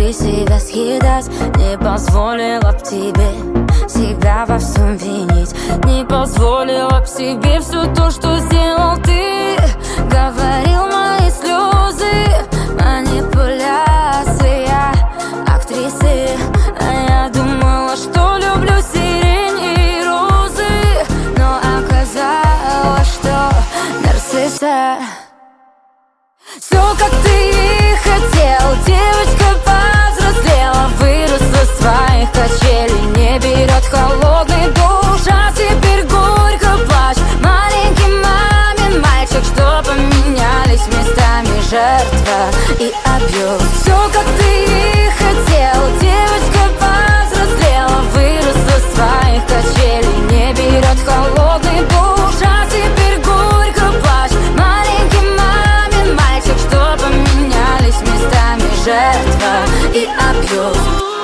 внутри себя съедать. Не позволила б тебе себя во всем винить. Не позволила б себе все то, что сделал ты. Говорил мои слезы, манипуляция актрисы. А я думала, что люблю сирень и розы, но оказалось, что нарцисса. Все, как ты и хотел, девочка повзрослела, выросла с твоих качелей, не берет холодный душ, а теперь горько плачь. Маленький мамин мальчик, что поменялись местами жертва и абьюз. Все, как ты и хотел, девочка повзрослела, выросла с твоих качелей, не берет холодный душ, а теперь горько плачь. Маленький мамин мальчик, что поменялись местами жертва и абьюз.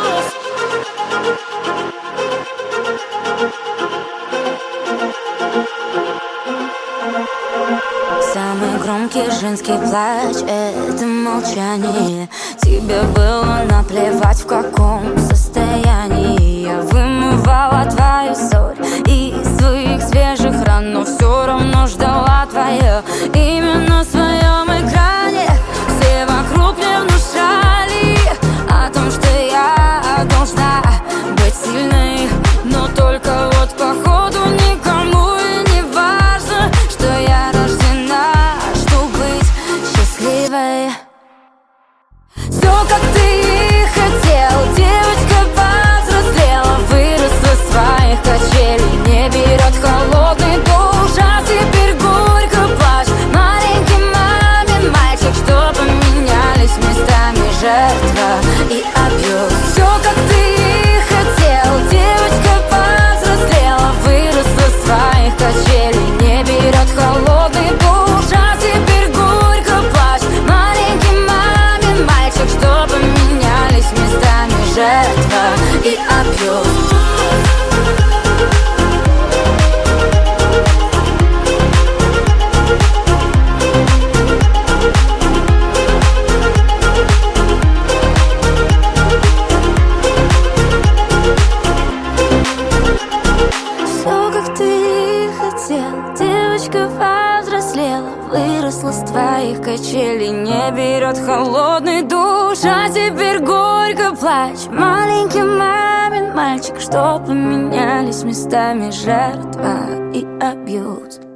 Самый громкий женский плач — это молчание. Тебе было наплевать, в каком состоянии. Я вымывала твою соль из твоих свежих ран, но все равно ждала твое имя на своем экране. Все вокруг мне внушали о том, что я должна быть сильной, но только вот походу никому и не важно, что я рождена, чтобы быть счастливой. Все, как ты и хотел, девочка повзрослела, выросла с твоих качелей, не берет холодный душ, а теперь горько плачь. Маленький мамин мальчик, что поменялись местами жертва и абьюз. Все, как ты и хотел, девочка повзрослела, выросла с твоих качелей, не берет холодный душ, а теперь горько плачь. Маленький мамин мальчик, что поменялись местами жертва и абьюз. Все, как ты и хотел, девочка повзрослела, выросла с твоих качелей, не берет холодный душ, а теперь горько плачь. Маленький мамин мальчик, что поменялись местами жертва и абьюз.